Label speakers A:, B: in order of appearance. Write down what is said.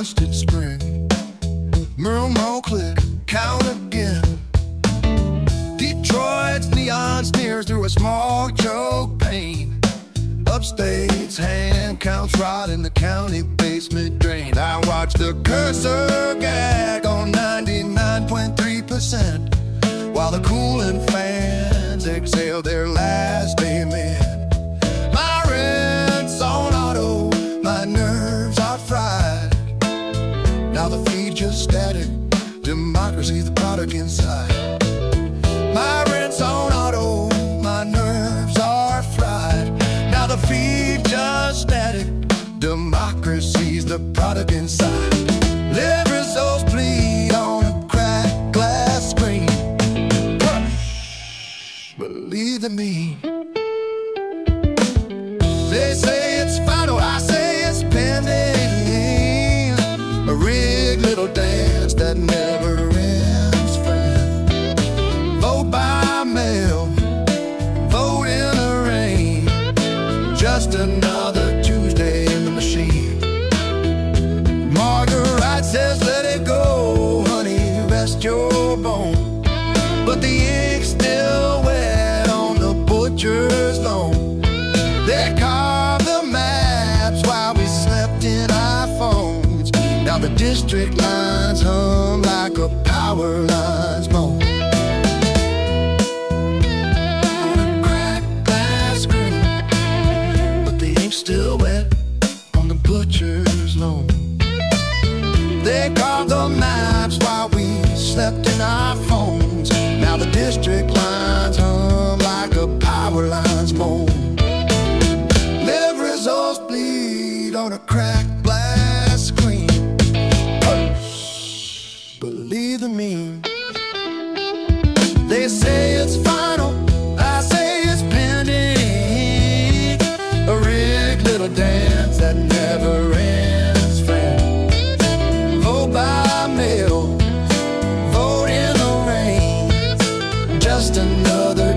A: rusted spring. Merle click, count again. Detroit's neon sneers through a small choke pane. Upstate's hand counts rot in the county basement drain. I watch the cursor gag on 99.3%, while the cooling fans exhale their last amen. My rent's on auto, my nerves are fried. Now the feed just static, democracy the product inside. My rent's on auto, my nerves are fried. Now the feed just static, democracy's the product inside. Live results bleed on a cracked glass screen. Believe in me. They say it's final, I say it's pending. A rigged little dance that never ends, friend. Vote by mail, vote in the rain. Just another Tuesday in the machine. Marguerite says let it go, honey, rest your bone. But the ink's still wet on the butcher's loan. They carved the maps while we slept in our phones. Now the district lines hum like a power line's moan. On a cracked glass screen, but the ink's still wet on the butcher's loan. They carved the maps while we slept in our phones. Now the district lines hum like a power line's moan. Live results bleed on a cracked glass screen. Believe in me. They say it's final, I say it's pending. A rigged little dance that never ends, friend. Vote by mail, vote in the rain. Just another